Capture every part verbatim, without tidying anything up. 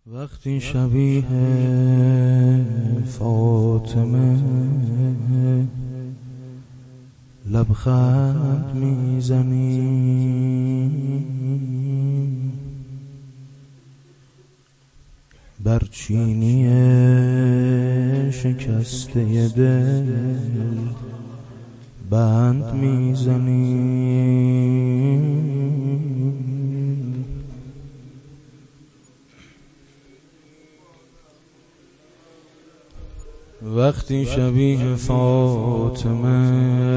وقتی شبیه فاطمه لبخند میزنی، بر چینی شکسته دل بند میزنی. وقتی شبیه فاطمه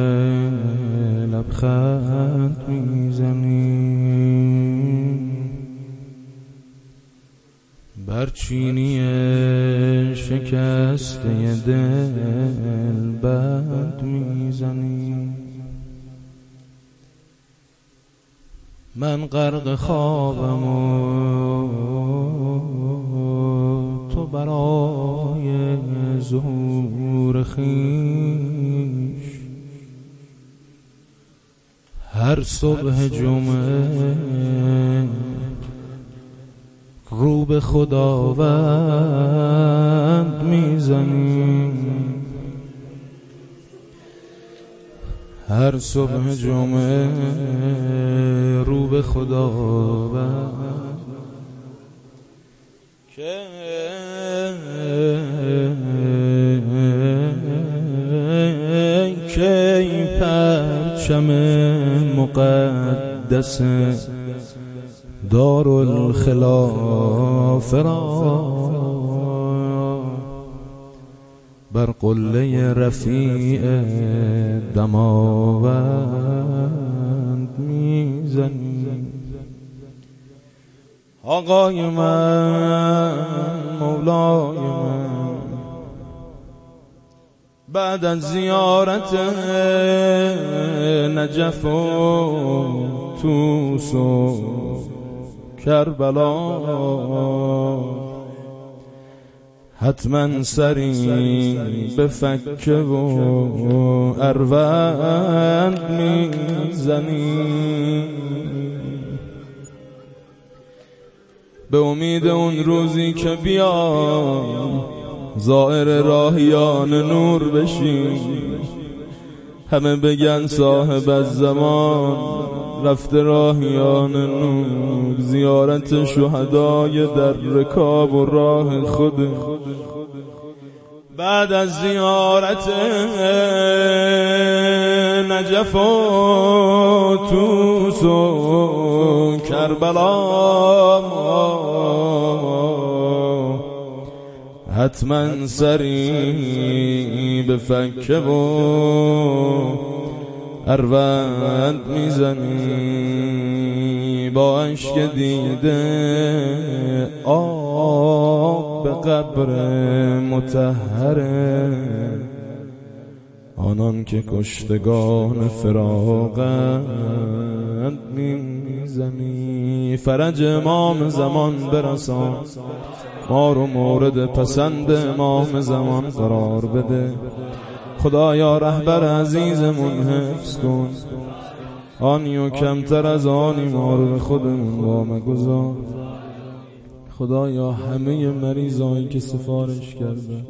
لبخند میزنی، بر چینی شکسته دل بند میزنی. من غرق خوابم و تو برای ظهور خویش هر صبح جمعه رو به خداوند میزنی. هر صبح جمعه رو به خداوند که کی پرچم مقدس دارالخلافه را بر قله رفیع دماوند میزنی. آقای من، مولای من، بعد از زیارت نجف و توس و کربلا حتما سری به فکه و اروند میزنی، به امید اون روزی که بیای زائر راهیان نور بشی، همه بگن صاحب الزمان رفته راهیان نور، زیارت شهدای در رکاب و راه خود. بعد از زیارت نجف و توس و کربلا حتما سری به فکه و اروند میزنی. با اشک دیده آب به قبر مطهره آنان که کشتگان فراقند میزنی. فرج امام زمان برسان، ما رو مورد پسند امام زمان قرار بده. خدایا رهبر عزیزمون حفظ کن، آنی و کمتر از آنی ما رو به خودمون وامگذار. خدایا همه مریضایی که سفارش کردن،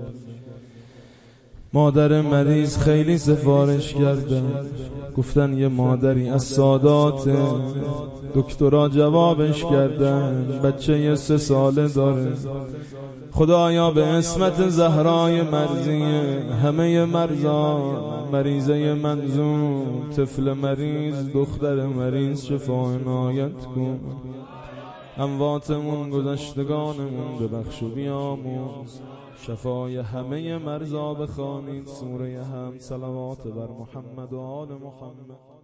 مادر مریض خیلی سفارش کردن، گفتن یه مادری از سادات دکترا جوابش کردن، بچه یه سه ساله داره. خدایا به اسمت زهرای مرضیه همه مرضا، مریضه منظور، طفل مریض، دختر مریض شفا عنایت کن. امواتمون، گذشتگانمون ببخش و بیامرز. شفای همه مرضا بخوانید. سوره هم صلوات بر محمد و آل محمد.